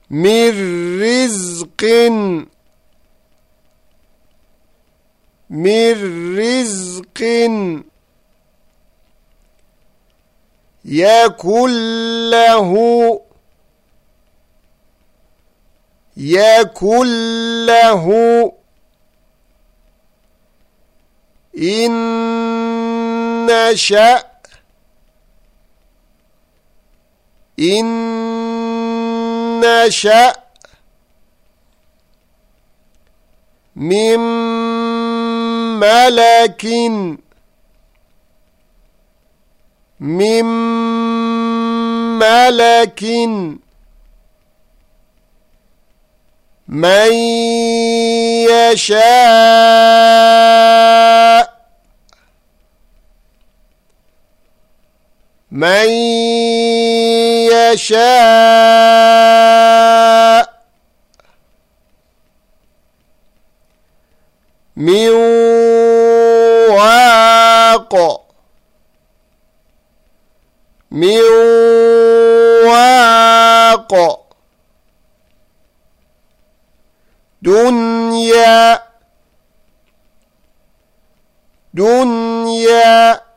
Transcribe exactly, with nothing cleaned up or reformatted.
من رزق من رزق يكن له يكن له إن نشأ إن نشأ من ملك من ملك من يشاء من يشاء من واق من واق دنيا دنيا